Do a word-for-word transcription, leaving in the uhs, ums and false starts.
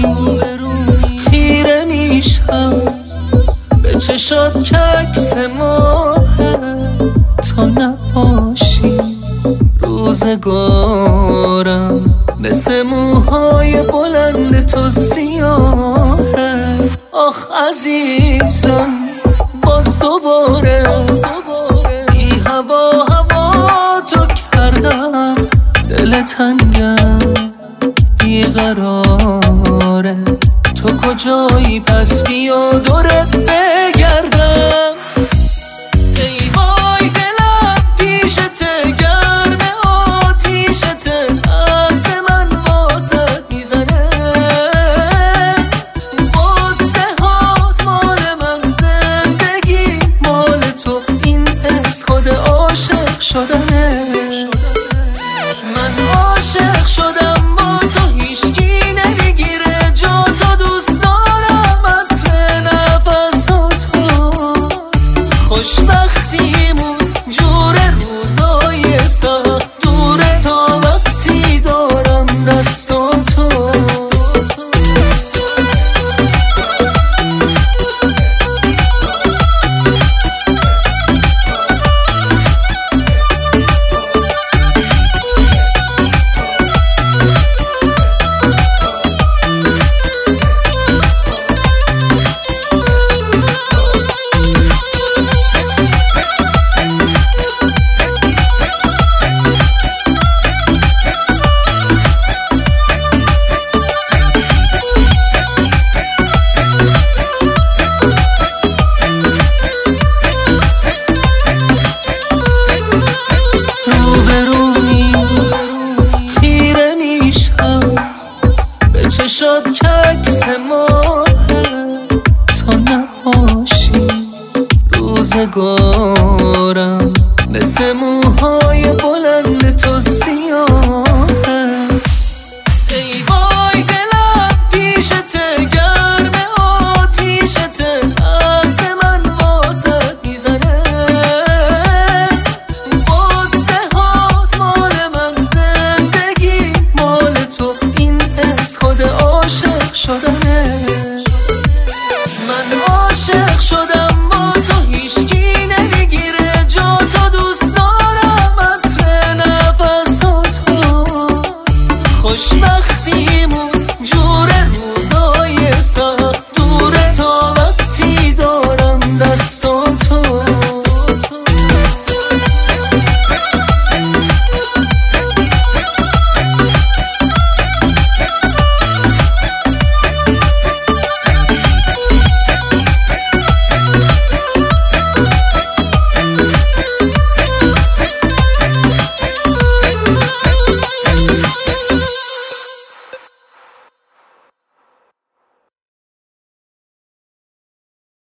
خیره میشم به چشات که عکس ماهه، تا نباشی روزگارم مثل موهای بلند تو سیاهه. آخ عزیزم باز دوباره بی هوا هوا تو کردم، دل تنگم بیقراره، تو کجایی پس بیا دورت بگردم. ای وای دلم پیشته گرم آتیشته، از من واسط میزنه، واسه هات مال من زندگی مال تو، این حس خود عاشق شدنه. من عاشق شدم با تو، هیچکی نمیگیره جا تو، دوست دارم عطر نفساتو، خوشبختیمون جور روزای سخت دوره تا وقتی دارم دستاتو. چشات که عکس ماهه، تا نباشی روزگارم مثل موهای بلند تو سیاه.